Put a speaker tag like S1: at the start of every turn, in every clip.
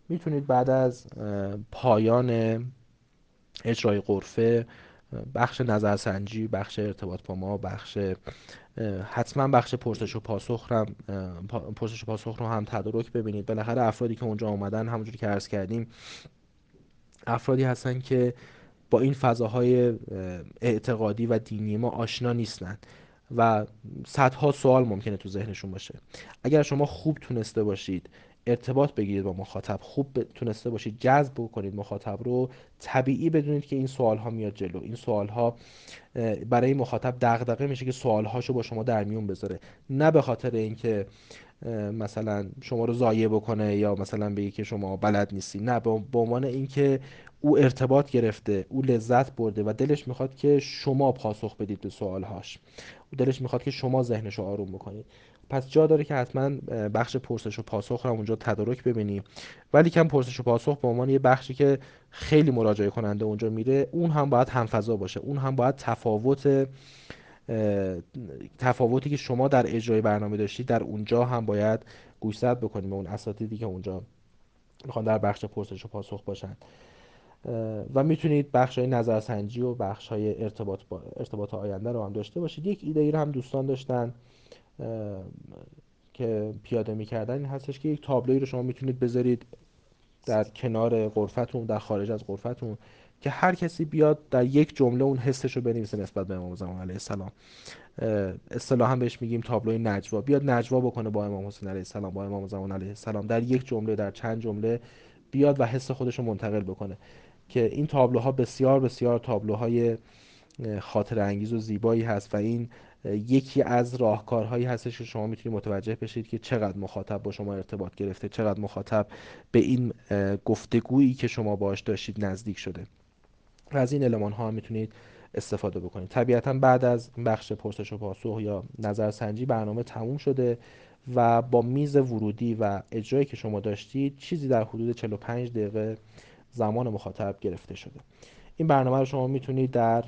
S1: میتونید بعد از پایان اجرای غرفه بخش نظرسنجی، بخش ارتباط با ما، حتما بخش پرسش و پاسخ رو هم تدارک ببینید. بالاخره افرادی که اونجا اومدن همونجوری که عرض کردیم افرادی هستن که با این فضاهای اعتقادی و دینی ما آشنا نیستن و صدها سوال ممکنه تو ذهنشون باشه. اگر شما خوب تونسته باشید ارتباط بگیرید با مخاطب، تونسته باشید جذب بکنید مخاطب رو، طبیعی بدونید که این سوال ها میاد جلو. این سوال ها برای مخاطب دغدغه میشه که سوال هاشو با شما در میون بذاره، نه به خاطر اینکه مثلا شما رو ضایع بکنه یا مثلا بگه که شما بلد نیستی، نه، به عنوان اینکه او ارتباط گرفته، او لذت برده و دلش میخواد که شما پاسخ بدید به سوالهاش، او دلش میخواد که شما ذهنش رو آروم بکنید. پس جا داره که حتما بخش پرسش و پاسخ رو اونجا تدارک ببینیم. ولی کم پرسش و پاسخ به عنوان یه بخشی که خیلی مراجعه کننده اونجا میره، اون هم باید همفضا باشه، اون هم باید تفاوتی که شما در اجرای برنامه داشتید در اونجا هم باید گوشزد بکنیم به اون اساتیدی که اونجا میخوان در بخش پرسش و پاسخ باشن. و میتونید بخش های نظرسنجی و بخش های ارتباط آینده رو هم داشته باشید. یک ایده ای رو هم دوستان داشتن که پیاده میکردن، این هستش که یک تابلویی رو شما میتونید بذارید در کنار غرفتون، در خارج از غرفتون، که هر کسی بیاد در یک جمله اون حسش رو بنویسه نسبت به امام زمان علیه السلام. اصطلاحا بهش میگیم تابلوی نجوا. بیاد نجوا بکنه با امام حسین علیه السلام، با امام زمان علیه السلام، در یک جمله، در چند جمله بیاد و حس خودش رو منتقل بکنه. که این تابلوها بسیار بسیار تابلوهای خاطر انگیز و زیبایی هست و این یکی از راهکارهایی هستش که شما میتونید متوجه بشید که چقدر مخاطب با شما ارتباط گرفته، چقدر مخاطب به این گفتگویی که شما باهاش داشتید نزدیک شده. و از این المان ها هم میتونید استفاده بکنید. طبیعتا بعد از بخش پرسش و پاسخ یا نظرسنجی برنامه تموم شده و با میز ورودی و اجرایی که شما داشتید چیزی در حدود 45 دقیقه زمان مخاطب گرفته شده. این برنامه رو شما میتونید در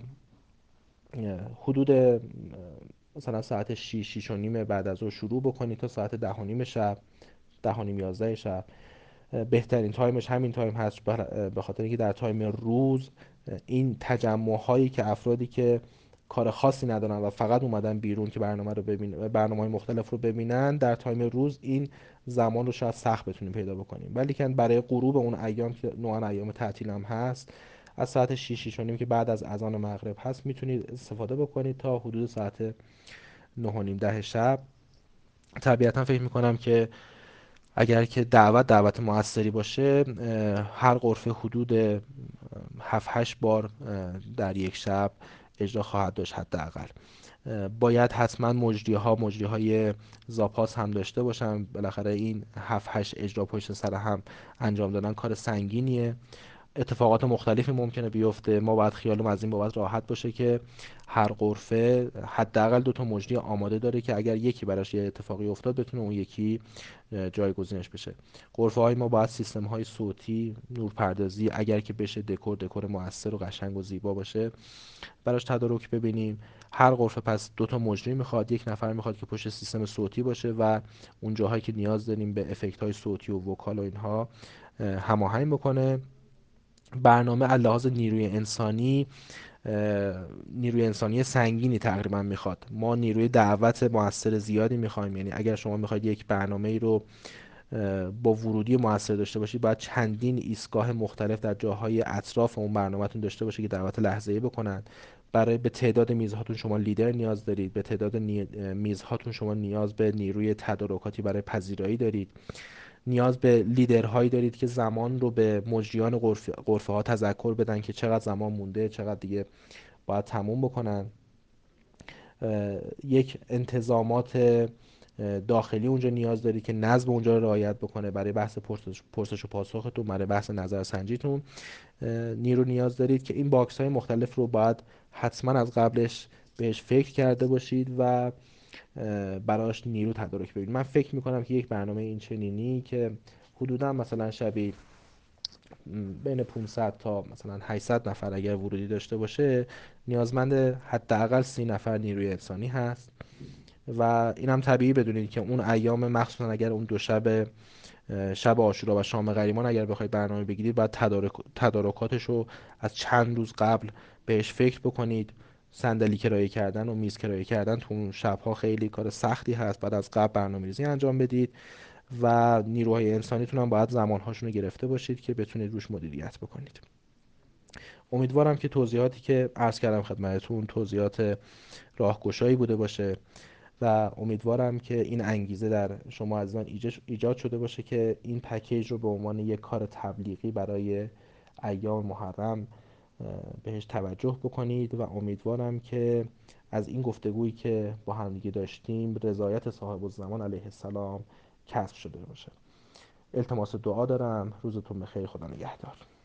S1: حدود مثلا ساعت 6 و نیم بعد از ظهر شروع بکنید تا ساعت 10 و نیم شب، 10 و نیم 11 شب. بهترین تایمش همین تایم هست، به خاطر اینکه در تایم روز این تجمع هایی که افرادی که کار خاصی ندارن و فقط اومدن بیرون که برنامه رو ببینن، برنامه‌های مختلف رو ببینن، در تایم روز این زمان رو شاید سخت بتونیم پیدا بکنیم. ولی که برای غروب اون ایام که نوعا ایام تعطیل هم هست، از ساعت 6 و نیم که بعد از اذان مغرب هست میتونید استفاده بکنید تا حدود ساعت 9 و نیم 10 شب. طبیعتا فکر میکنم که اگر که دعوت موثری باشه، هر غرفه حدود 7-8 بار در یک شب اجرا خواهد داشت حداقل. باید حتما مجری های زاپاس هم داشته باشن، بالاخره این 7-8 اجرا پشت سر هم انجام دادن کار سنگینیه، اتفاقات مختلفی ممکنه بیفته. ما باید خیالمون از این بابت راحت باشه که هر غرفه حداقل 2 تا مجری آماده داره که اگر یکی براش یه اتفاقی افتاد بتونه اون یکی جایگزینش بشه. غرفه های ما باید سیستم های صوتی، نورپردازی، اگر که بشه دکور مؤثر و قشنگ و زیبا باشه براش تدارک ببینیم. هر غرفه پس 2 تا مجری میخواد، یک نفر میخواد که پشت سیستم صوتی باشه و اون جاهایی که نیاز داریم به افکت های صوتی و وکال و اینها هماهنگ بکنه. برنامه علاوه نیروی انسانی سنگینی تقریبا میخواد. ما نیروی دعوت موثر زیادی میخوایم، یعنی اگر شما میخواید یک برنامه ای رو با ورودی موثر داشته باشید، باید چندین ایستگاه مختلف در جاهای اطراف اون برنامهتون داشته باشید که دعوت لحظه‌ای بکنن. به تعداد میزهاتون شما لیدر نیاز دارید، به تعداد میزهاتون شما نیاز به نیروی تدارکاتی برای پذیرایی دارید، نیاز به لیدرهایی دارید که زمان رو به مجریان غرفه ها تذکر بدن که چقدر زمان مونده، چقدر دیگه باید تموم بکنن. یک انتظامات داخلی اونجا نیاز دارید که نظم اونجا رو رعایت بکنه. برای بحث پرسش و پاسختون، برای بحث نظرسنجیتون نیرو نیاز دارید که این باکس های مختلف رو باید حتما از قبلش بهش فکر کرده باشید و براش نیرو تدارک ببینید. من فکر میکنم که یک برنامه این چنینی که حدودا مثلا شبیه بین 500 تا مثلا 800 نفر اگر ورودی داشته باشه، نیازمند حداقل 30 نفر نیروی انسانی هست. و اینم طبیعی بدونید که اون ایام، مخصوصا اگر اون دو شب، شب عاشورا و شام غریبان، اگر بخواید برنامه بگیرید باید تدارکاتش رو از چند روز قبل بهش فکر بکنید. صندلی کرایه کردن و میز کرایه کردن تو اون شبها خیلی کار سختی هست، بعد از قبل برنامه‌ریزی انجام بدید و نیروهای انسانیتون هم باید زمانهاشون رو گرفته باشید که بتونید روش مدیریت بکنید. امیدوارم که توضیحاتی که عرض کردم خدمتتون توضیحات راهگشایی بوده باشه و امیدوارم که این انگیزه در شما عزیزان ایجاد شده باشه که این پکیج رو به عنوان یک کار تبلیغی برای ایام محرم بهش توجه بکنید و امیدوارم که از این گفتگویی که با همدیگه داشتیم رضایت صاحب الزمان علیه السلام کسب شده باشه. التماس دعا دارم. روزتون بخیر. خدا نگهدار.